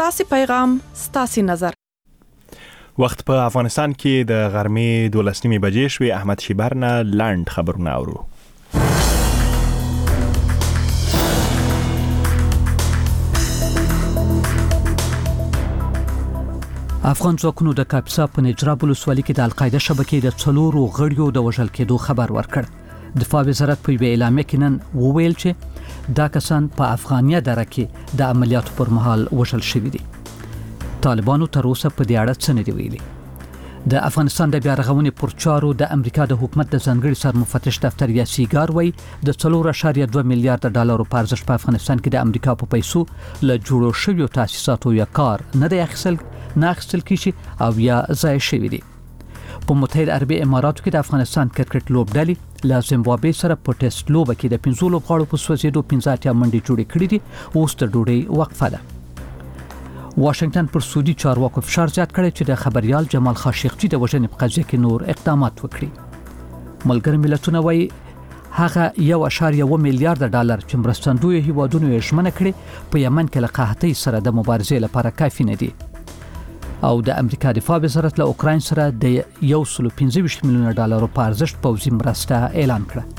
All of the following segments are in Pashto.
ستاسو پیغام، ستاسو نظر. وخت په افغانستان کې د غرمې 12 بجې شوې. احمد شیبر نه لاند خبرونه اورو. افغان ځواکونو د کاپیسا په نجراب ولسوالۍ کې د القاعده شبکې د 4 غړیو د وژل کېدو خبر ورکړ. دفاع وزارت په یوه اعلامیه کې نن وویل چې دا کسان په افغانیه دره کې د عملیاتو پر مهال وژل شوي دي. طالبانو تر اوسه په دې اړه څه نه دی ویلي. د افغانستان د بیا رغونې پر چارو د امریکا د حکومت د ځانګړي سرمفتش دفتر یا سیګار وایي د 4.2 میلیارډ ډالرو په ارزښت په افغانستان کې د امریکا په پیسو له جوړو شویو تاسیساتو یا کار نه دی اخیستل کیږي او یا ضایع شوی دی. په متحده عربي اماراتو کې د افغانستان کرکټ لوبډلې له زیمبابوې سره په ټیسټ لوبه کې د 15 لوبغاړو په سوځېدو 15 منډې جوړې کړې دي. اوس د ډوډۍ وقفه ده. واشنگټن پر سعودي چارواکو فشار زیات کړی چې د خبريال جمال خاشقجي د وژنې په قضیه کې نور اقدامات وکړي. ملګري ملتونه وایي هغه 1.1 میلیارډ ډالر چې مرستندوی هیوادونو یې ژمنه کړې په یمن کې له قحطۍ سره د مبارزې لپاره کافي نه دي. او د امریکا دفاع وزارت له اوکراین سره د 125 میلیون ډالرو په ارزښت پوځي مرسته اعلان کړه.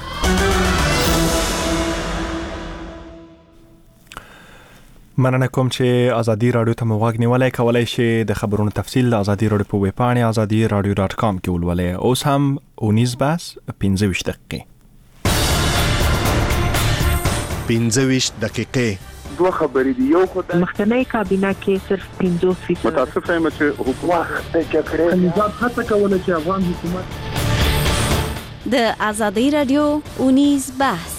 مننه کوم چې ازادي رادیو ته موږ نیولای کولای شي. د خبرونو تفصیل د ازادي رادیو په ویب پاڼه azadiradio.com کې ولولئ. اوس هم 19 بس 25 دقیقې. 25 دقیقې. دوه خبرې دي. یو خدای مخکنی کابینه کې صرف 50% متاسف یم چې حکومت کې کړی نظام هڅه کوله چې افغان حکومت د ازادي رادیو 19 بس.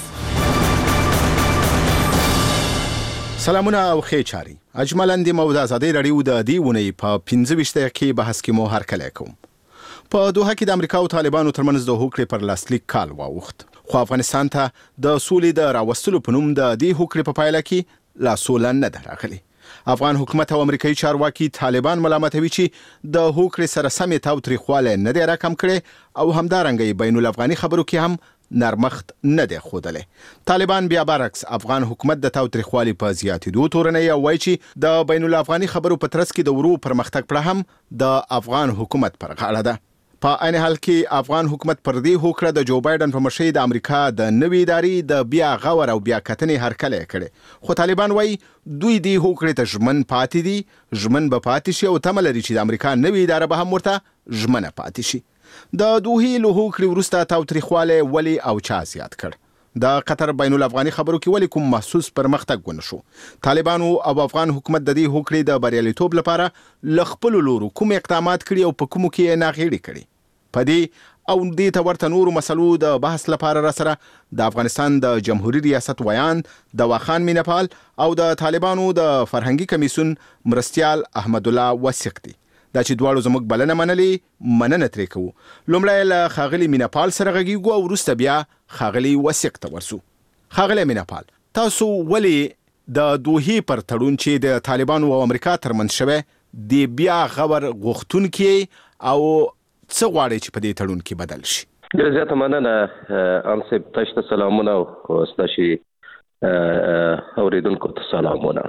سلامونه او خیر چاري. اجملاً د موضوع ازادي رادیو د دې ونې په 25 دقیقې بحث کې مو هرکلی کوم. په دوحه کې د امریکا او طالبانو ترمنځ د هوکړې پر لاسلیک کال واوښت. خو افغانستان ته د سولې د راوستلو په نوم د دې هوکړې په پایله کې لا سوله نه ده راغلې. افغان حکومت او امریکایي چارواکي طالبان ملامتوي چې د هوکړې سره سمې تاوتریخوالی نه دی راکم کړی او همدارنګه بین الافغاني خبرو کې هم نرمخت نه دی ښودلی. طالبان بیا برعکس افغان حکومت د تاوتریخوالي په زیاتېدو تورنوي او وایي چې د بین الافغاني خبرو په ترڅ کې د ورو پرمختګ پړه هم د افغان حکومت پر غاړه ده. په عین حال کې افغان حکومت پر دې هوکړه د جو بایدن په مشرۍ د امریکا د نوې ادارې د بیا غور او بیا کتنې هرکلی کړي. خو طالبان وایي دوی دې هوکړې ته ژمن پاتې دي، ژمن به پاتې شي او تمه لري چې د امریکا نوې اداره به هم ورته ژمنه پاتې شي. د دوحې له هوکړې وروسته تاوتریخوالی ولې او چا زیات کړ؟ د قطر بین الافغاني خبرو کې ولې کوم محسوس پرمختګ ونه شو؟ طالبانو او افغان حکومت د دې هوکړې د بریالیتوب لپاره له خپلو لورو کوم اقدامات کړي او په کومو کې یې ناغېړي کړي؟ په دې او دې ته ورته نورو مسلو د بحث لپاره را سره د افغانستان د جمهوریت ریاست ویاند دواخان مینپال او د طالبانو د فرهنګي کمیسیون مرستیال احمد الله وثیق دي. دا چې دواړو زموږ بلنه مننه ترې کوو. لومړی له ښاغلي مینپال سره غږیږو او وروسته بیا ښاغلي وثیق ته ورسو. ښاغلی مینپال، تاسو ولې د دوحې پر تړون چې د طالبانو او امریکا ترمنځ شوی د بیا غور غوښتونکي او څه غواړي چې په دې تړون کې بدل شي؟ ډېره زیاته مننه انصب. تاسو ته سلامونه او ستاسو اوریدونکو ته سلامونه.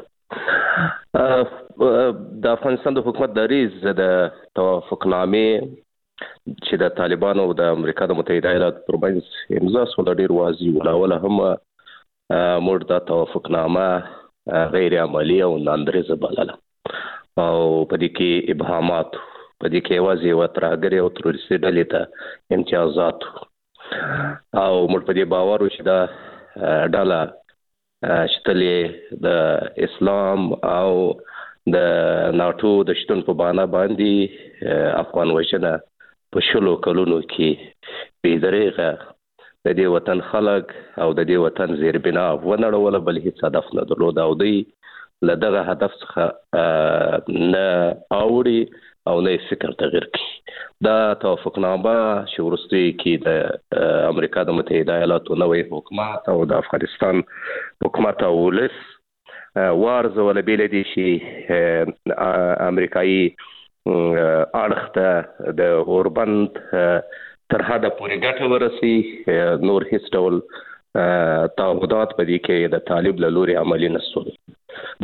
د افغانستان د حکومت دریځ د توافقنامې چې د طالبانو او د امریکا د متحده ایالاتو ترمنځ امضا شوه ډېر واضح ولاوله هم موږ دا توافقنامه غیر عملي او ناندریزه بلله او په دې کې ابهامات، په دې کې یوازې یوه ترهګرې او تروریستي ډلې ته امتیازات او موږ په دې باور وو چې دا ډله شتلې د اسلام او د ناټو د شتون په بانه باندې افغان وژنه په 10 کلونو کې بېدریغه د دې وطن خلک او د دې وطن زیربنا ونړوله، بل هیڅ هدف نه درلود او دوی له دغه هدف څخه نه اوړي او نه فکر تغیر کړي. دا توافقنامه چې وروستۍ کې د امریکا د متحده ایالاتو نوی حکومت او د افغانستان حکومت او ولس وارزوله بیله دي چې امریکایي اړخ ته د اوربند تر حده پورې ګټه ورسي. نور هیڅ ډول تعهدات په دې کې د طالب له لوري عملي نه شول.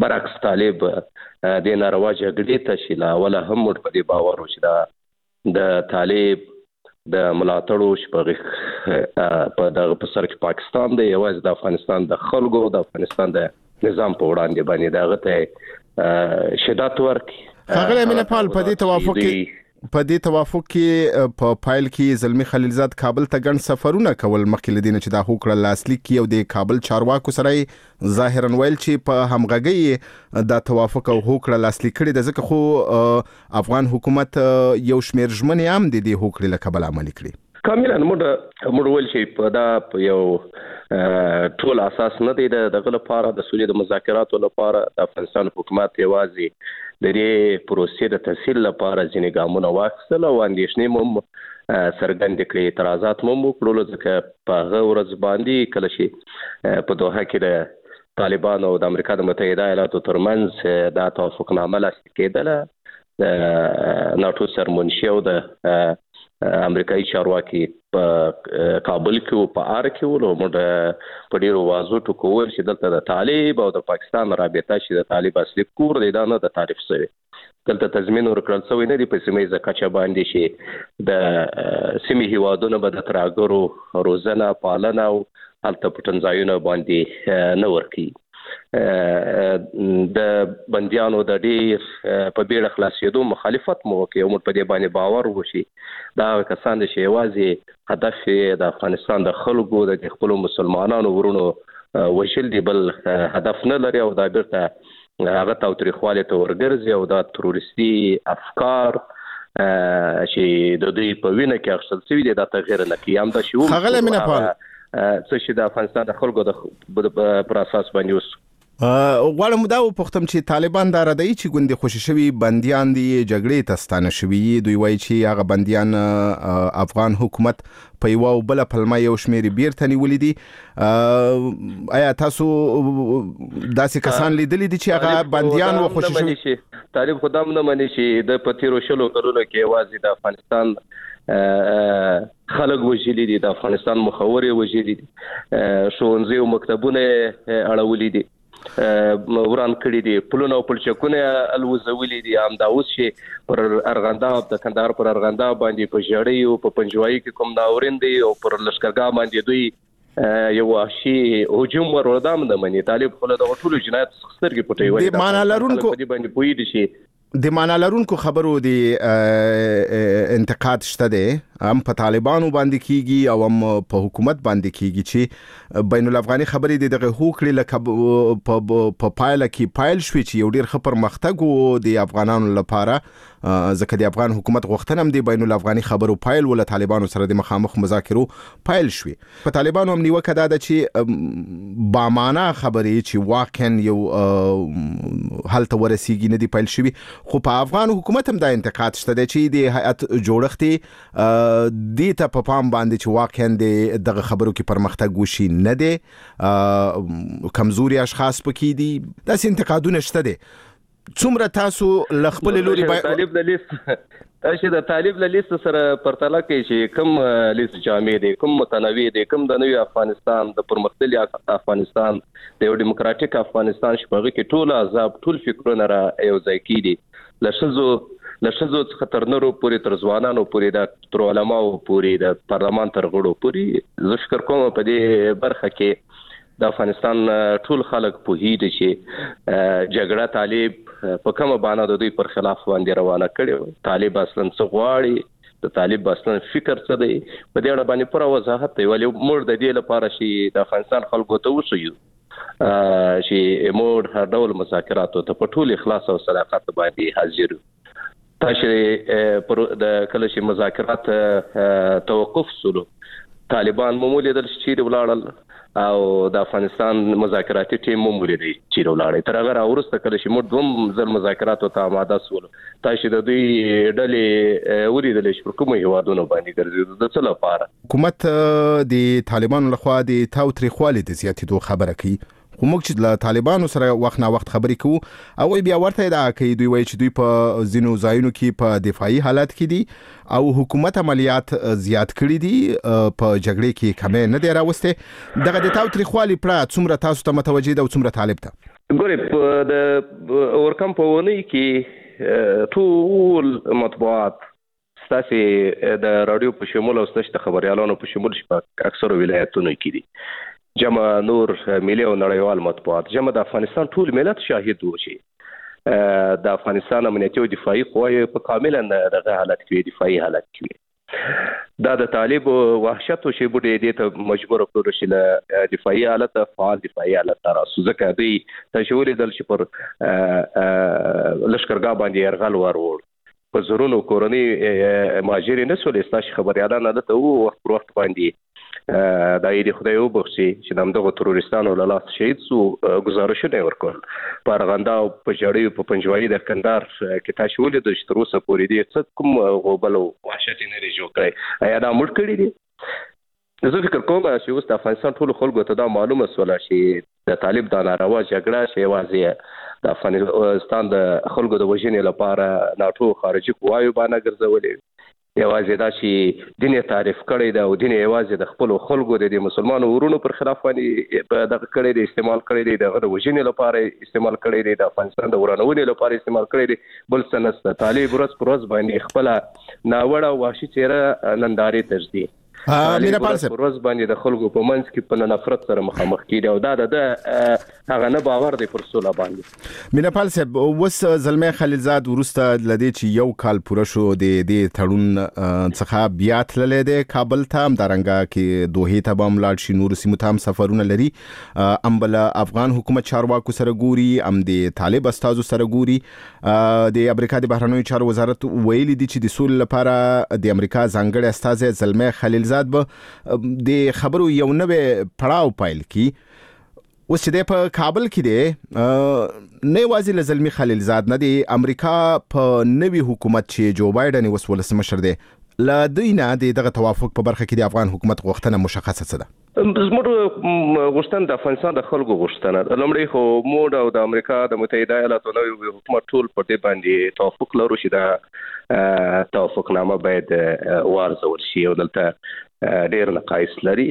برعکس طالب د ناروا جګړې ته چې لا ولا هم موږ په دې باور و چې دا د طالب د ملاتړو شپږ په دغه سر کې پاکستان دی، یوازې د افغانستان د خلکو د افغانستان د نظام په وړاندې باندې دغه ته شدت ورکړي. ښاغلی مینهپال، په دې توافق کې په پایل کې زلمی خلیلزاد کابل ته ګڼ سفرونه کول مخکې له دې نه چې دا هوکړه لاسلیک کړي، او د کابل چارواکو سره ظاهرا ویل چې په همغږۍ دا توافق او هوکړه لاسلیک کړي ده، ځکه خو افغان حکومت یو شمېر ژمنې هم د دې هوکړې له کبله عملي کړي. کاملا موږ ویل چې په دا په یو ټول اساس نه دی دغه لپاره د سولې د مذاکراتو لپاره د افغانستان حکومت یوازې د دې پروسې د تسهیل لپاره ځینې ګامونه واخیستل او اندېښنې مو څرګندې کړې، اعتراضات مو وکړل، ځکه په هغه ورځ باندې کله چې په دوحه کې د طالبانو او د امریکا د متحده ایالاتو ترمنځ دا توافقنامه لاسلیک کېدله، د ناټو سرمنشي او د امریکایي چارواکي په کابل کې او په ار کې ول، موږ په ډیرو واضح ټکو ویل چې دلته د طالب او د پاکستان رابطه چې د طالب اصلي کور دی دا نه د تعریف شوی، دلته تضمین ورکړل شوی نه دی په سیمه کچه باندې چې د سیمې هیوادونو به د ترهګرو روزنه پالنه او هلته پټنځایونه باندې نه ورکړي. د بنديانو د ډیر په بیړه خلاصېدو مخالفت مو وکړي او موږ په دې باندې باور وشي دا کسان چې یوازې هدف د افغانستان د خلکو د خپل مسلمانانو ورونو وشل دی، بل هدف نه لري، او دا بیرته هغه تاوتریخوالی ته ورګرځي او دا تروریستي افکار چې د دوی په وینه کې اخیستل شوي دي دا تغیر نه کوي. هم دا شعور ښاغلی مینهپال څه چې د افغانستان د خلکو پر اساس باندې اوس غواړم دا وپوښتم چې طالبان دا ردی چې ګوندې خوشي شوي بندیان دي جګړې ته ستانه شوي، دوی وایي چې هغه بندیان افغان حکومت په یوه او بله پلمه یو شمېر بیرته نیولي دي. آیا تاسو داسې کسان لیدلی دي چې هغه بندیان و خوشي شوي؟ طالب خو دا نه مني چې د په تېرو 20 کلونو کې یوازې د افغانستان خلک وژلي دي، د افغانستان مخورې وژلي دي، ښوونځي او مکتبونه اړولي دي، وران کړي دي، پلونه او پلچکونه الوزولي دي. همدا اوس چې پر ارغنداب د کندهار پر ارغنداب باندې په ژړۍ او په پنجوایي کې کوم ناورین دي او پر لشکرګاه باندې دوی یو وحشي هجوم ورودام نه مني. طالب خو له ټولو جنایت سترګې پټوي وایي د معنا لرونکو په دې باندې پوي دي شي د معنا لرونکو خبرو د انتقاد شته دی، هم په طالبانو باندې کیږي او هم په حکومت باندې کیږي چې بین الافغاني خبرې د دغه هوکړې لکه په پایله کې پایل شوي چې یو ډیر ښه پرمختګ و د افغانانو لپاره، ځکه د افغان حکومت غوښتنه هم د بین الافغاني خبرو پایل ول طالبانو سره د مخامخ مذاکرو پایل شوي. په طالبانو هم نیوکه دا ده چې با معنا خبرې چې واقعا یو هلته ورسیږي نه دی پایل شوي، خو په افغان حکومت هم دا انتقاد شته دی چې د هیئت جوړښت دې ته په پام باندې چې واقعا دغه خبرو کې پرمختګ وشي نه دی، کمزوري اشخاص پکې دي، داسې انتقادونه شته دی. څومره تاسو له خپل لوري طالب د لیست چې د طالب له لیست سره پرتله کوي چې کوم لیست جامع دی، کوم متنوع دی، کوم د نوي افغانستان د پرمختللي افغانستان د یو دیموکراتیک افغانستان شپږ کې ټول عذاب ټول فکرونه را یو ځای کیدي، له ښځو څخه تر نورو پورې تر ځوانانو پورې د تر علماو پورې د پارلمان تر غړو پورې. زه فکر کوم په دې برخه کې د افغانستان ټول خلک پوهیږي چې جګړه طالب په کومه باندې د دوی پر خلاف باندې روانه کړي. طالب اصلا څه غواړي، د طالب اصلا فکر څه دی، په دې اړه باندې پوره وضاحت دی. ولې موږ د دې لپاره چې د افغانستان خلکو ته وښیو چې موږ هر ډول مذاکراتو ته په ټول اخلاص او صداقت باندې حاضر یو. تاسو د کله چې مذاکرات توقف شول طالبان معمولی د چیرې ولاړل او د افغانستان مذاکراتي ټیم معمولی دی چیرې ولاړل. تر هغه راورسته کله چې موږ دوم ځل مذاکراتو ته آماده شول تاسو د دوی ډلې ولیدل چې پر کومه هیوادونو باندې ګرځي د څه لپاره حکومت د طالبانو لخوا د تاوتریخوالي د زیاتېدو خبره کوي. خو موږ چې له طالبانو سره وخت نه وخت خبرې کوو او بیا ورته دا کوي، دوی وایي چې دوی په ځینو ځایونو کې په دفاعي حالت کې دي او حکومت عملیات زیات کړي دي، په جګړې کې کمې نه دی راوسته. دغه د تاوتریخوالي پړه څومره تاسو ته متوجه ده او څومره طالب ته؟ ګورې په د اورکم په ونې کې ټول مطبوعات ستاسې د رادیو په شمول او ستاسې د خبریالانو په شمول په اکثرو ولایتونو کې دي جمع نور ملي او نړیوال مطبوعات جمع د افغانستان ټول ملت شاهد و چې د افغانستان امنیتي او دفاعي قواې په کاملا دغه حالت کې دفاعي حالت کې دا د طالب وحشت او شیبو دې ته مجبور کړو چې له دفاعي حالت فعال دفاعي حالت تراسو ځکه دوی تشویل دل چې پر لشکرګاه باندې يرغل ورور په زورونو کورنۍ ماجري نه سولې ستاسو خبريالان نه ته وخت وخت باندې دا یې خدای وبخشي چې دغه تروریستانو له لاس شهید سو گزارشونه ورکول په ارغنده او په جړی په پنجوالي د کندهار کې تاسو ولې د شتروسه پورې دي څه کوم غوبل او وحشت نه لري جوړ کړی ایا دا مړ کړی دي زه فکر کوم چې اوس د افغانستان ټول خلکو ته دا معلومه سوله چې د طالب د ناروا جګړه چې واځي د افغانستان د خلکو د وژنې لپاره ناتو خارجي قواوی باندې ګرځولې یوازې دا چې دین تعریف کړی دا او دین یوازې د خپل خلکو د مسلمانانو ورونو پر خلاف باندې په دغه کړی دی استعمال کړی دی د وژنې لپاره استعمال کړی دی د افغانستان د ورانولو لپاره استعمال کړی دی بل څه نشته طالب ورځ پر ورځ باندې خپل ناوړه وحشي چهره ننداري تجدي میناپال صاحب روز باندې د خلکو په منځ کې په نفرت سره مخامخ کیږي او دا د هغه نه باور دی پر سوله باندې میناپال صاحب وس زلمه خلیلزاد ورسته لدی چې یو کال پوره شو د تړون څخه بیا تللی دی کابل ته هم دارنګه کې دوه ته بم لاړ شي نور سیمو ته هم سفرونه لري امبل افغان حکومت چارواکو سره ګوري ام د طالب استازو سره ګوري د امریکا د بهرنیو چارو وزارت ویلي دي چې د سولې لپاره د امریکا ځانګړي استازي زلمه خلیل زاد به د خبرو یو نوې پړاو پایل کی اوس چې په کابل کې دی نه وازی لزلمی خلیل زاد نه دی امریکا په نوې حکومت چې جو بایدن اوس ولسمشر دی لا دوینه دغه توافق په برخه کې د افغان حکومت غوښتنه مشخصه څه ده زموږ غوښتنه د افغانستان د خلکو غوښتنه لومړی خو موږ او د امریکا د متحده ایالاتو نوې حکومت ټول په دې باندې توافق لرو چې دا توافقنامه باید وارزول شي او دلته ډېر نقایص لري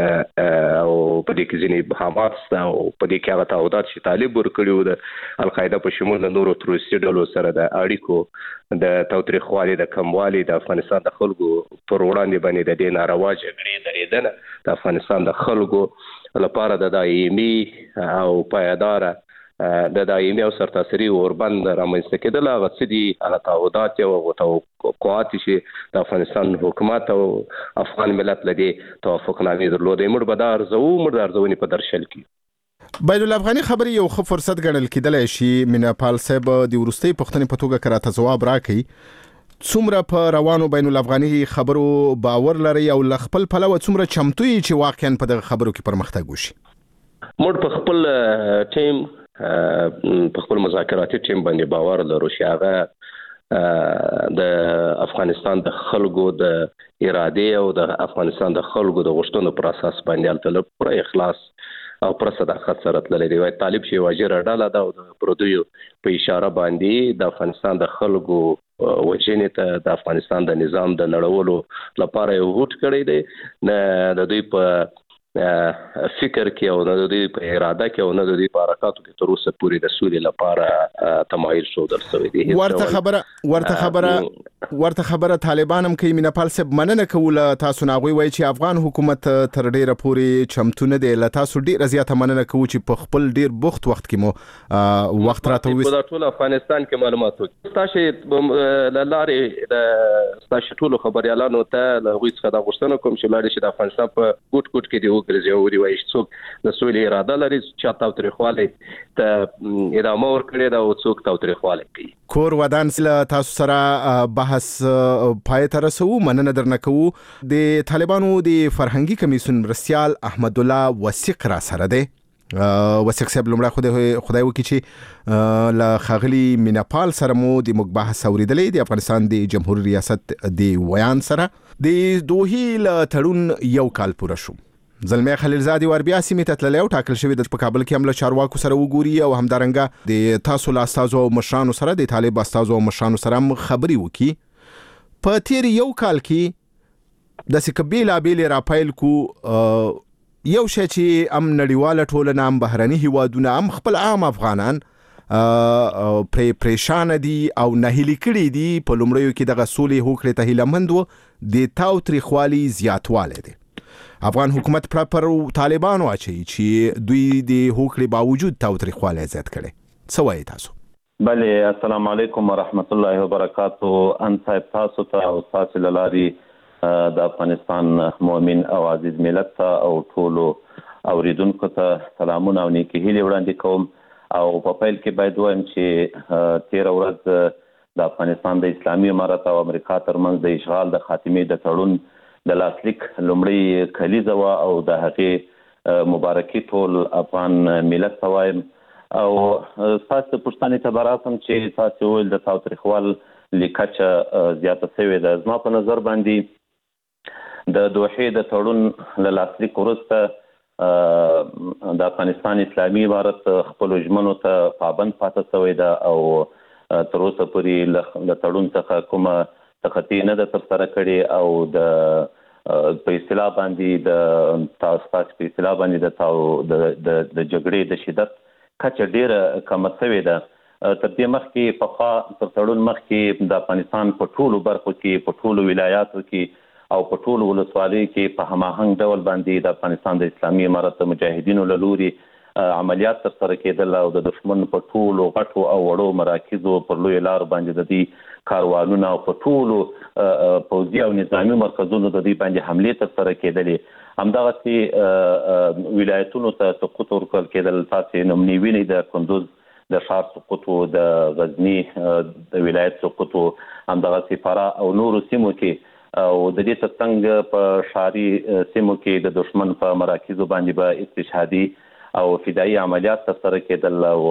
او په دې کې ځینې بهامات شته او په دې کې هغه تعهدات چې طالب ورکړي د القاعده په شمول د نورو تروریستي ډلو سره د اړیکو د تاوتریخوالي د کموالي د افغانستان د خلکو پر وړاندې باندې د دې ناروا جګړې درېدنه د افغانستان د خلکو لپاره د دایمي او پایداره د دایمي او سرتاسري اوربند رامنځته کېدل هغه څه دي هغه تعهدات او توقعات چې د افغانستان حکومت او افغان ملت لدی توافقنامې درلودې موږ به دا ارزونې په درشل کې بین الافغاني خبري یو ښه فرصت ګڼل کېدلی شي میناپال صاحب د وروستۍ پوښتنې په توګه که راته ځواب راکړي څومره په روانو بین الافغاني خبرو باور لري او له خپل پلوه څومره چمتو یې چې واقعا په دغه خبرو کې پرمختګ وشي موږ په خپل ټیم په خپل مذاکراتي ټیم باندې باور لرو چې هغه د افغانستان د خلکو د اراده او د افغانستان د خلکو د غوښتنو پر اساس باندې الته پر اخلاص او پر صداقت سره تللی دی طالب چې واجر ډاله دا د پردیو په اشاره باندې د افغانستان د خلکو وجنې ته د افغانستان د نظام د نړولو لپاره یو هوټ کړی دی نه د دوی په فکر کې او نه د دوی په اراده کې او نه د دوی په حرکاتو کې تر اوسه پورې د سولې لپاره تمایل ښودل شوی دی ورته خبره طالبان هم کوي میناپال صاحب مننه کوله تاسو نه غوي وای چې افغان حکومت تر ډیره پورې چمتو نه دی له تاسو ډیره زیاته مننه کوو چې په خپل ډیر بوخت وخت کې مو وخت راته وې په ټول افغانستان کې معلومات وکړي تاسو لارې د تاسو ټول خبريالانو ته له غوي څخه د غوښتنه کوم چې لاړ شي د افغانستان په ګوټ ګوټ کې دی ګرځي او دی وایي څوک د سولې اراده لري چې تاوتریخوالی ته ادامه ورکړي دا او څوک تاوتریخوالی کوي کور ودان سره تاسو سره بحث پای ته رسو مننه درنه کوو د طالبانو د فرهنګي کمیسیون مرستیال احمد الله وثیق را سره دی وثیق صاحب لمړه خدای وکړي چې لا خغلی میناپال سره مو د مباحث اوریدلې د افغانستان د جمهوریت ریاست د ویان سره د دوه ل تړون یو کال پوره شو زلمه خلیلزاد وربیا سیمه ته تللی او ټاکل شوی د کابل کې عمله چارواکو سره وګوري او همدارنګه د تاسو لا استازو مشرانو سره د طالب استازو مشرانو سره خبري وکي په تیر یو کال کې د سکبیلا بیل راپایل کو یو شی چې ام نړیواله ټولنه ام بهرني هیوادونه ام خپل عام افغانان پریشان دي او نهیلي کړي دي په لومړیو کې دغه سولې هوکړې ته هیلهمند وو د تاوتریخوالي زیاتوالی دی. افغان حکومت پر طالبانو اچي چې دوی د هوکړې باوجود تاوتریخوالی زیات کړي. څه وایي تاسو؟ بله، السلام علیکم ورحمت الله وبرکاته. ان صاحب تاسو ته او تاسو لاري د افغانستان مؤمن او عزیز ملت ته او ټولو اوریدونکو ته سلامونه او نیکی هیلې وړاندې کوم. او په پیل کې باید وایم چې 13 ورځ د افغانستان د اسلامي امارت او امریکا ترمنځ د اشغال د خاتمې د تړون د لاسلیک لومړی کلیزه وه او د هغې مبارکي ټول افغان ملت ته وایم. او تاسو پوښتنې ته به راسم چې تاسو وویل د تاوتریخوالي کچه زیاته شوې ده. زما په نظر باندې د دوحې د تړون له لاسلیک وروسته د افغانستان اسلامي امارت خپلو ژمنو ته پابند پاتې شوی ده او تر اوسه پورې له تړون څخه کومه تخطي نه ده ترسره کړې او په اصطلاح باندې په اصطلاح باندې د جګړې د شدت کچه ډیره کمه شوې ده. تر دې مخکې پخوا تر تړون مخکې د افغانستان په ټولو برخو کې په ټولو ولایاتو کې او په ټولو ولسوالیو کې په هماهنګ ډول باندې د افغانستان د اسلامي امارت د مجاهدینو له لوري عملیات ترسره کېدل او د دښمن په ټولو غټو او وړو مراکزو پر لویو لارو باندې د دې کاروانونه او په ټولو پوځي او نظامي مرکزونو د دې باندې حملې ترسره کېدلې. همدغسې ولایتونو ته سقوط ورکول کېدل. تاسې نومنې وینئ د کندوز د ښار سقوط و، د غزني د ولایت سقوط و، همدغسې فراه او نورو سیمو کې او د دې ترڅنګ په ښاري سیمو کې د دښمن په مراکزو باندې به استشهادي او فدایي عملیات ترسره کېدل او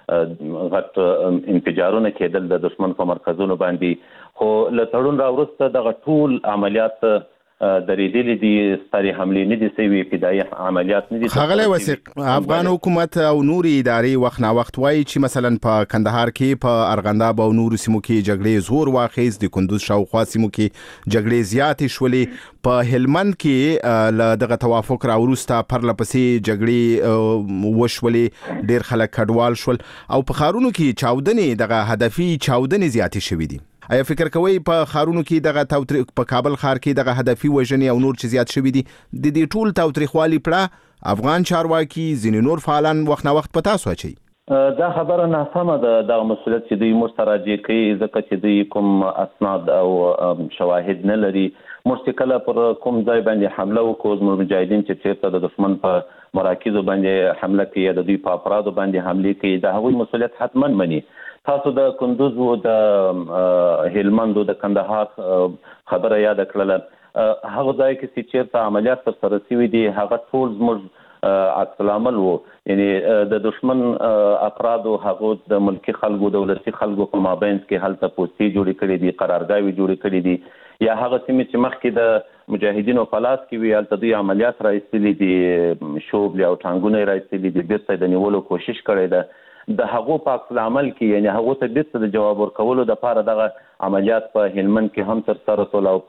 غټ انفجارونه کېدل د دښمن په مرکزونو باندې. خو له تړون راوروسته دغه ټول عملیات درېدلې دي، سترې حملې نه دي شوي، فدایي عملیات نه دي. ښاغلی وثیق، افغان حکومت او نورې ادارې وخت ناوخت وایي چې مثلا په کندهار کې په ارغنداب او نورو سیمو کې جګړې زور واخیست، د کندوز شاوخوا سیمو کې جګړې زیاتې شولې، په هلمند کې له دغه توافق راوروسته پرله پسې جګړې وشولې، ډېر خلک کډوال شول او په ښارونو کې چاودنې دغه هدفي چاودنې زیاتې شوي دي. آیا فکر کوئ په ښارونو کې دغه په کابل ښار کې دغه هدفي وژنې او نور چې زیات شوي دي د دې ټول تاوتریخوالي پړه افغان چارواکي ځینې نور فعالان وخت نه وخت په تاسو اچوي؟ دا خبره ناسمه ده. دغه مسؤلیت چې دوی موږ ته راجع کوي ځکه چې دوی کوم اسناد او شواهد نه لري. موږ چې کله پر کوم ځای باندې حمله وکړو، زموږ مجاهدین چې چېرته د دښمن په مراکزو باندې حمله کوي یا د دوی په افرادو باندې حملې کوي، د هغوی مسؤلیت حتما مني. تاسو د کندوز او د هلمند او د کندهار خبره یاد کړله. هغه ځای کې چې چېرته عملیات ترسره شوي دي هغه ټول زموږ عکس العمل و، یعنی د دښمن افرادو هغو د ملکي خلکو د ولسي خلکو په مابینځ کې هلته پوستې جوړې کړې دي، قرارګاوې جوړې کړې دي، یا هغه سیمې چې مخکې د مجاهدینو په لاس کې وي هلته دوی عملیات را ایستلي دي، شوبلې او ټانګونه یې را ایستلي دي، بیرته د نیولو کوشش کړی ده. د هغو په عکس العمل کې یعنې هغو ته بیرته د جواب ورکولو دپاره دغه عملیات په هلمند کې هم ترسره شول او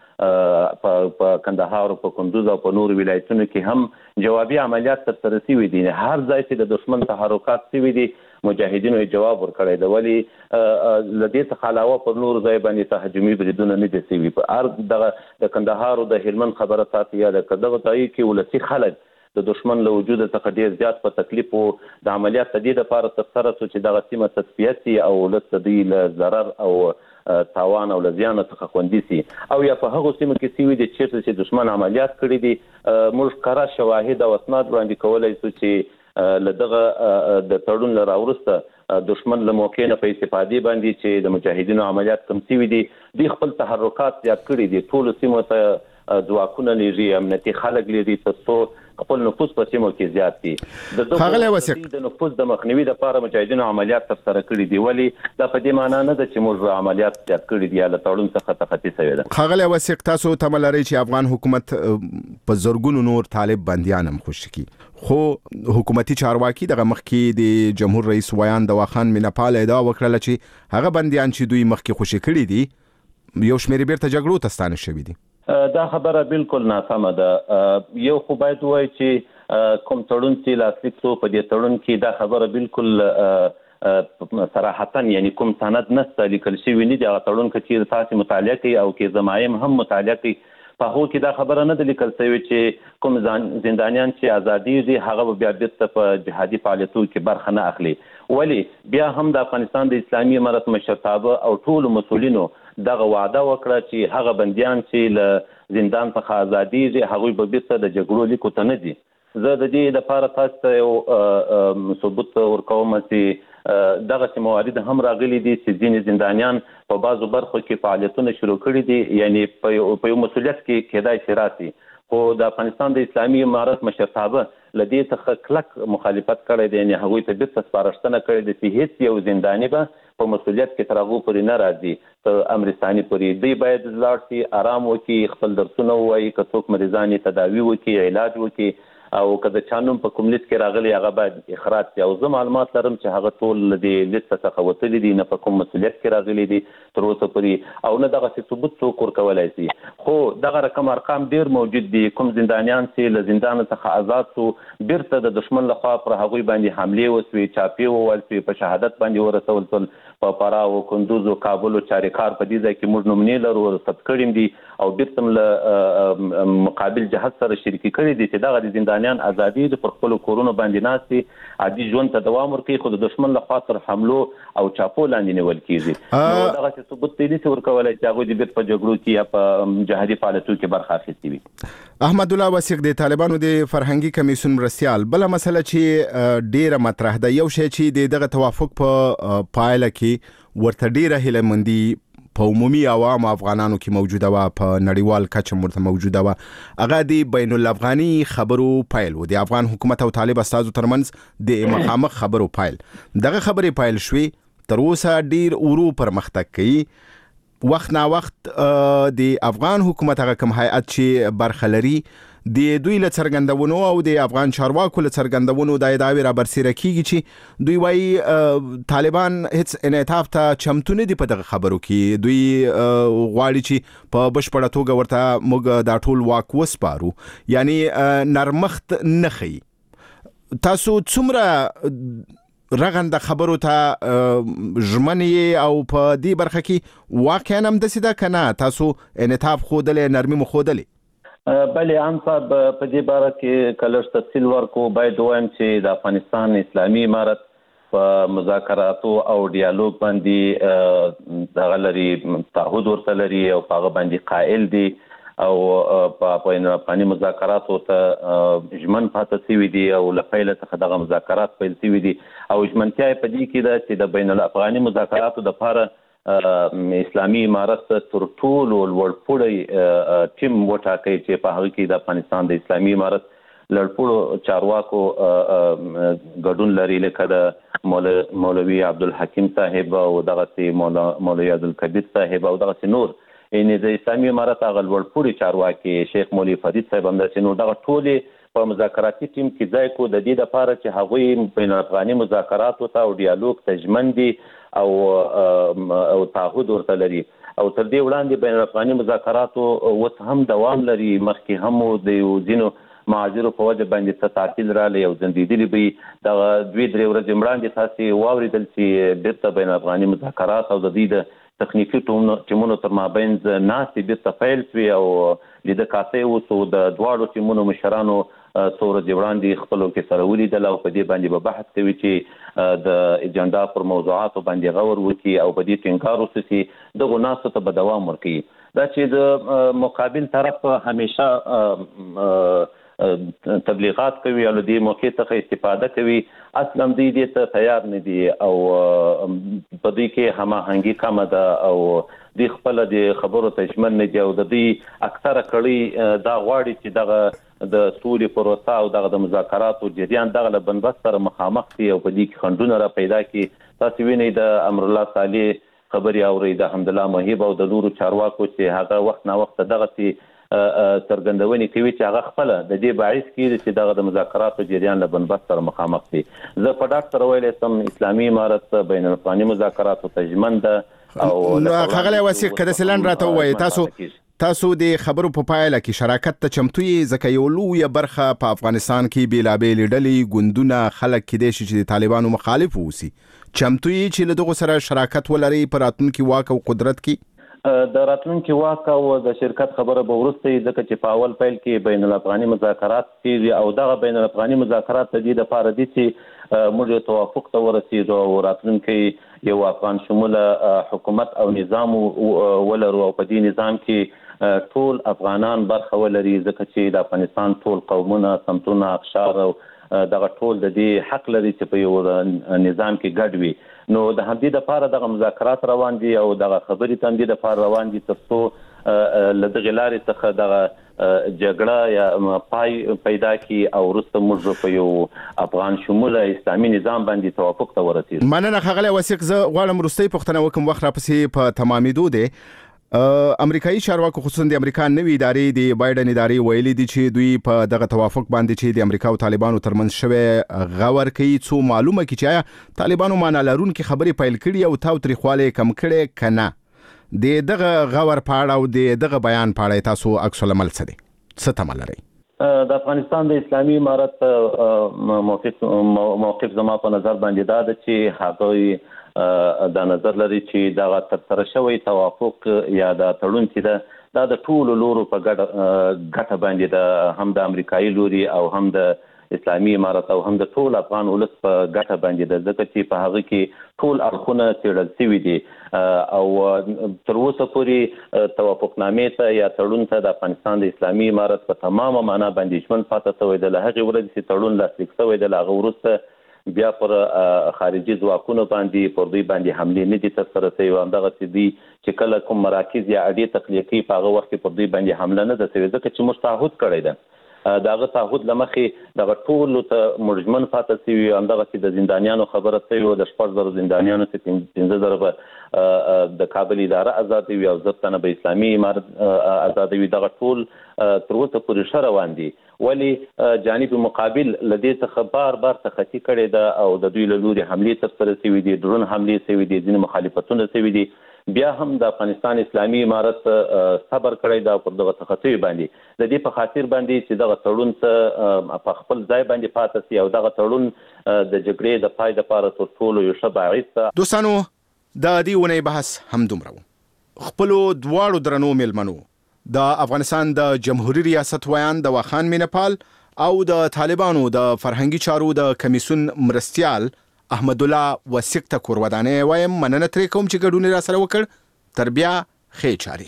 په کندهار او په کندوز او په نورو ولایتونو کې هم جوابي عملیات ترسره شوي دي. هر ځای چې د دښمن تحرکات شوي دي مجاهدینو یې جواب ورکړی ده، ولې له دې څخه علاوه پر نورو ځای باندې تهجمي بریدونه نه دي شوي. په هر دغه د کندهار او د هلمند خبره تاسو یاده کړه، دغه ځای کې ولسي خلک د دښمن له وجوده څخه ډېر زیات په تکلیف و. د عملیات د دې دپاره ترسره شو چې دغه سیمه تصفیه سي او ولس د دوی له ضرر او تاوان او له زیانه څخه خوندي سي. او یا په هغو سیمو کې شوي دي چېرته چې دښمن عملیات کړي دي، موږ ښکاره شواهد او اسناد وړاندې کولی شو چې له دغه د تړون له راوروسته دښمن له موقع نه په استفادې باندې چې د مجاهدینو عملیات کم شوي دي، دوی خپل تحرکات زیات کړي دي، ټولو سیمو ته ځواکونه لېږي، امنیتي خلک لېږي تر څو خپل نفوذ په سیمو کې زیات دي. د نفوذ د مخنیوي لپاره مجاهدینو عملیات ترسره کړي دي، ولې دا په دې معنا نه ده چې موږ عملیات زیات کړي دي یا له تړون څخه تخطي شوې ده. ښاغلی وثیق، تاسو تمه لرئ چې افغان حکومت په زرګونو نور طالب بندیان هم خوشي کړي، خو حکومتي چارواکي دغه مخکې د جمهور رئیس ویان دواخان مینپال ادعا وکړله چې هغه بندیان چې دوی مخکې خوشي کړي دي یو شمېر بیرته جګړو ته ستانه شوي دي. دا خبره بالکل ناسمه ده. یو خو باید وایي چې کوم تړون چې لاسلیک شو په دې تړون کې دا خبره بالکل صراحتا یعنی کوم سند نشته لیکل شوی نه دی. هغه تړون چې تاسو مطالعه کوي او کې زمایم هم مطالعه کوي په هغه کې دا خبره نه ده لیکل شوی چې کوم زندانیان چې ازادي دي هغه بیا بیرته په جهادي فعالیتونو کې برخه نه اخلي. ولی بیا هم د افغانستان د اسلامي امارت مشرتابه او ټول مسؤلینو دغه وعده وکړه چې هغه بنديان چې له زندان څخه ازادي دي هغه به بیرته د جګړو لیکو ته نه دي. زه د دې لپاره تاسو ته یو ثبوت ورکوم چې دغه موارد هم راغلي دي چې ځینې زندانیان په بعضو برخو کې فعالیتونه شروع کړي دي، یعنی په یو مسؤلیت کې کېدای شي راسي. خو د افغانستان د اسلامي امارت مشرتابه له دې څخه کلک مخالفت کړی دی، یعنی هغوی ته بیرته سپارښتنه کړې ده چې هېڅ یو زنداني به په مسؤلیت کې تر هغو پورې نه راځي تر امرستاني پورې. دوی باید لاړ شي، آرام وکړي، خپل درسونه ووایي، که څوک مریضان یې تداوي وکړي، علاج وکړي، او که د چا نوم په کوم لیست کې راغلی هغه باید اخراج شي. او زه معلومات لرم چې هغه ټول له دې لیست څخه وتلي دي، نه په کوم مسؤلیت کې راغلي دي تر اوسه پورې، او نه دغسې ثبوت څوک ورکولی شي. خو دغه رقم ارقام ډېر موجود دي. کوم زندانیان چې له زندانه څخه آزاد شو بیرته د دښمن لخوا پر هغوی باندې حملې وسوې، چاپې وویل شوې، په شهادت باندې ورسول شول. په فراه او کندوز او کابل او چاریکار په دې ځای کې موږ نمونې لرو، ثبت کړي دي، او بیرته له مقابل جهت سره شریکي کړي دي چې دغه د زندانیان ازادي د پر خپلو کورونو باندې ناستي عادي ژوند ته دوام ورکوي، خو د دښمن لخوا تر حملو او چاپو لاندې نیول کېږي. نو دغسې ثبوت دی نشي ورکولی چې هغوی د بیرته په جګړو کې یا په جهادي فعالیتونو کې برخه اخیستې وي. احمد الله وثیق د طالبانو د فرهنګي کمیسیون مرستیال. بله مسله چې ډیره مطرح ده، یو شی چې دغه توافق په پایله کې ورته ډیره هیله‌مندي په عمومي عوام افغانانو کې موجوده و، په نړیوال کچه ورته موجوده و، هغه د بین الافغاني خبرو پایل و، د افغان حکومت او طالب استازو ترمنځ د مخامخ خبرو پایل. دغه خبرې پایل شوي، تر اوسه ډیر ورو پرمختګ کوي. وخت نا وخت د افغان حکومت هغه کوم هیئت چې برخه لري د دوی له څرګندونو او د افغان چارواکو له څرګندونو دا ادعاوې رابرسېره کیږي چې دوی وایي طالبان هیڅ انعطاف ته چمتو نه دي په دغه خبرو کې. دوی غواړي چې په بشپړه توګه ورته موږ دا ټول واک وسپارو، یعنی نرمښت نه ښیي. تاسو څومره رغنده خبرو ته ژمنې او په دې برخه کې واقعا هم داسې ده که نه تاسو انعطاف ښودلی، نرمي مو ښودلی؟ بله هم صاحب په دې باره کې که لږ تفصیل ورکو باید ووایم چې د افغانستان اسلامي امارت په مذاکراتو او ډیالوګ باندې دغه لري، تعهد ورته لري او په هغه باندې قائل دي، او په بین الافغاني مذاکراتو ته ژمن پاتې شوي دي، او له پیله څخه دغه مذاکرات پیل شوي دي. او ژمنتیا یې په دې کې ده چې د بین الافغاني مذاکراتو دپاره اسلامي امارت تر ټولو لوړپوړی ټیم وټاکي چې په هغه کې د افغانستان د اسلامي امارت لوړپوړو چارواکو ګډون لري، لکه د مولوي عبدالحکیم صاحب او دغسې مولوي عبدالکبیر صاحب او دغسې نور، یعنې د اسلامي امارت هغه لوړپوړي چارواکي شیخ مولوي فرید صاحب همداسې نور، دغه ټولې په مذاکراتي ټیم کې ځای کو د دې لپاره چې هغوی بین الافغاني مذاکراتو ته او ډیالوګ ته ژمن دي او تعهد ورته لري. او تر دې وړاندې بین الافغاني مذاکراتو اوس هم دوام لري. مخکې هم د ځینو معاذیرو په وجه باندې څه تعطیل راغلی او ځنډېدلي به وي. دغه 2-3 ورځې وړاندې تاسې واورېدل چې بیرته بین الافغاني مذاکرات او د دوی د تخنیکي ټیمونو تر مابین ناستې بیرته پیل شوې او لیده کاته اوس د دواړو ټیمونو مشرانو څو ورځې وړاندې خپلو کې سره ولیدل او په دې باندې به بحث کوي چې د اجنډا پر موضوعاتو باندې غور وکړي او په دې ټینګار وشي چې دغو ناستو ته به دوام ورکوي. دا چې د مقابل طرف همیشه تبلیغات کوي او له دې موقع څخه استفاده کوي، اصلا دوی دې ته تیار نه دي او په دوی کې هماهنګي کمه ده او دوی خپله د خبرو ته ژمن نه دي او د دوی اکثره کړۍ دا غواړي چې دغه د سولې پروسه او دغه د مذاکراتو جریان دغه له بنبست سره مخامخ شي او په دې کې خنډونه را پیدا کړي. تاسو وینئ د امرالله صالح خبرې اورئ، د حمدالله محیب او د نورو چارواکو چې هغه وخت نا وخت دغسې څرګندونې کوي چې هغه خپله د دې باعث کېږي چې دغه د مذاکراتو جریان له بنبست سره مخامخ شي. زه په ډاډ سره ویلی شم اسلامي امارت بین الافغاني مذاکراتو ته ژمن ده. او ښاغلی وثیق که داسې لنډ راته ووایي، تاسو د خبرو په پایله کې شراکت ته چمتو یې، ځکه یو لویه برخه په افغانستان کې بیلابېلې ډلې ګوندونه خلک کېدای شي چې د طالبانو مخالف اوسي. چمتو یې چې له دغو سره شراکت ولري په راتلونکي واک او قدرت کې؟ د راتلونکي واک او د شرکت خبره به وروسته ځکه چې په اول پیل کې بین الافغاني مذاکرات کېږي او دغه بین الافغاني مذاکرات د دې لپاره دي چې موږ توافق ته ورسېږو او راتلونکي یو افغان شموله حکومت او نظام ولرو او په دې نظام کې ټول افغانان برخه ولري، ځکه چې د افغانستان ټول قومونه، سمتونه، اقشار او دغه ټول د دې حق لري چې په یو نظام کې ګډ وي. نو د همدې لپاره دغه مذاکرات روان دي او دغه خبرې هم دې لپاره روان دي ترڅو له دغې لارې څخه دغه جګړه یا پای پیدا کی او وروسته موږ په یو افغان شموله اسلامي نظام باندې توافق ته ورسېږو. مننه ښاغلی وثیق. زه غواړم وروستۍ پوښتنه وکړم، وخت راپسې په تمامېدو دی. امریکایي چارواکو خصوصا د امریکا نوې ادارې د بایدن ادارې ویلي دي چې دوی په دغه توافق باندې چې د امریکا او طالبانو ترمنځ شوی غور کوي څو معلومه کی چې آیا طالبانو معنا لرونکي خبرې پیل کړي او تاوتریخوالی کم کړي کنه. د دغه غور په اړه او د دغه بیان په اړه تاسو عکس العمل څه دی؟ څه تمه لرئ؟ د افغانستان د اسلامي امارت موقف زما په نظر باندې دا ده چې هغوی دا نظر لري چې دغه ترسره شوی توافق یا د تړون چې ده دا د ټولو لورو په ګټه باندې ده، هم د امریکایي لوري او هم د اسلامي امارت او هم د ټول افغان ولس په ګټه باندې ده، ځکه چې په هغه کې ټول اړخونه څېړل شوي دي او تر اوسه پورې توافقنامې ته یا تړون ته د افغانستان د اسلامي امارت په تمامه معنا باندې ژمن پاتې شوی دی. له هغې ورځې چې تړون لاسلیک شوی دی، له هغه وروسته بیا پر خارجي ځواکونو باندې پر دوی باندې حملې نه دي ترسره شوې. همدغسې دوی چې کله کوم مراکز یا اډې تقلیه کوي په هغه وخت کې پر دوی باندې حمله نه ده شوې، ځکه چې موږ تعهد کړی ده. د هغه تعهد له مخې دغه ټولو ته موږ ژمن پاتې شوي. همدغسې د زندانیانو خبره شوې وه، د 6,000 زندانیانو چې 15,000 به د کابل اداره ازادوي او 10 تنه به اسلامي امارت ازادوي. دغه ټول تر اوسه پورې ښه روان دي، ولې جانب مقابل له دې څخه بار بار تخطي کړې ده او د دوی له لوري حملې ترسره شوي دي، ډرون حملې شوي دي، ځینې مخالفتونه شوي دي. بیا هم د افغانستان اسلامي امارت صبر کړی دا پر دغه تخطي باندې، د دې په خاطر باندې چې دغه تړون څه په خپل ځای باندې پاتې شي او دغه تړون د جګړې د پای لپاره تر ټولو یو ښه باعث ده. دوستانو، د دې اونۍ بحث همدومره و. خپلو دواړو درنو میلمنو، د افغانستان د جمهوریت ریاست ویان د واخان مینپال او د طالبانو د فرهنګي چارو د کمیسیون مرستیال احمد الله وثیق ته کور ودانې وایم. مننه ترې کوم چې ګډون را سره وکړ. تر بیا ښې چارې.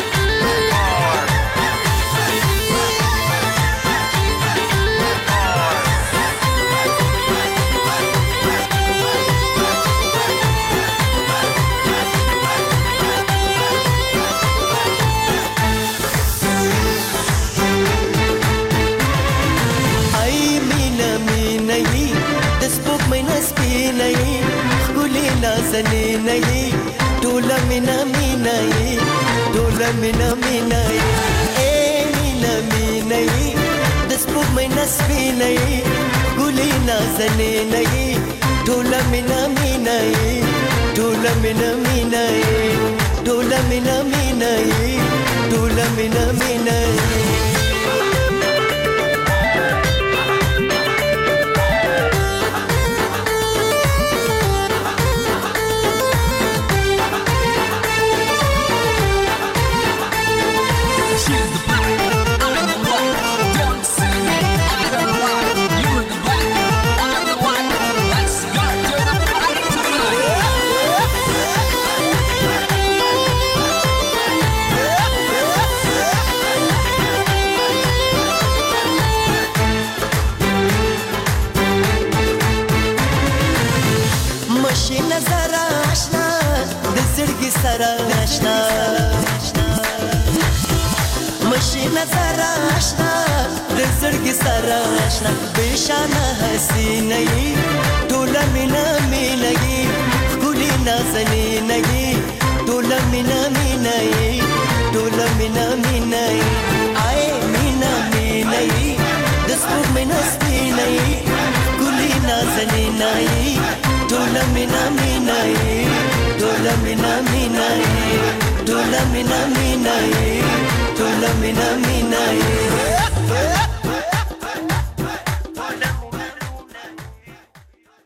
Dola mina mina ye, dola mina mina ye, eh mina mina ye. Das buk mein nasbina ye, guli nazanina ye. Dola mina mina ye, dola mina mina ye, dola mina mina ye, dola mina mina ye. مشینه زرا آشنا د زړګي سره آشنا بشانه حسینه یې ټوله مینا مینا یې ګولي نازنینه یې ټوله مینا مینا یې ټوله مینا مینا یې آی مینا مینا یې د سپوږمۍ نسبینه یې ګولي نازنینه یې ټوله مینا مینا یې ټوله مینا مینا یې ټول مینا مینا ټول مینا مینا